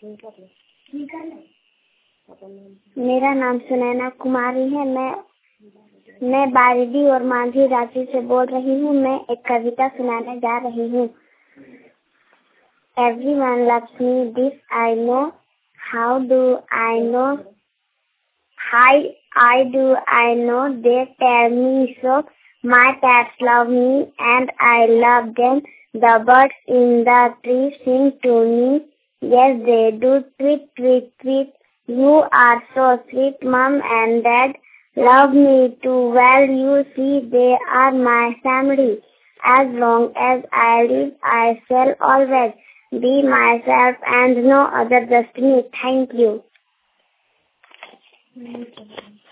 मेरा नाम सुनैना कुमारी है। मैं बारिदी और मांझी राज्य से बोल रही हूँ। मैं एक कविता सुनाने जा रही हूँ। Everyone loves me, this I know. How do I know? I do I know. They tell me so. My pets love me and I love them. The birds in the tree sing to me. Yes, they do. Tweet, tweet, tweet. You are so sweet, Mom and Dad. Love me too well. You see, they are my family. As long as I live, I shall always be myself and no other just me. Thank you.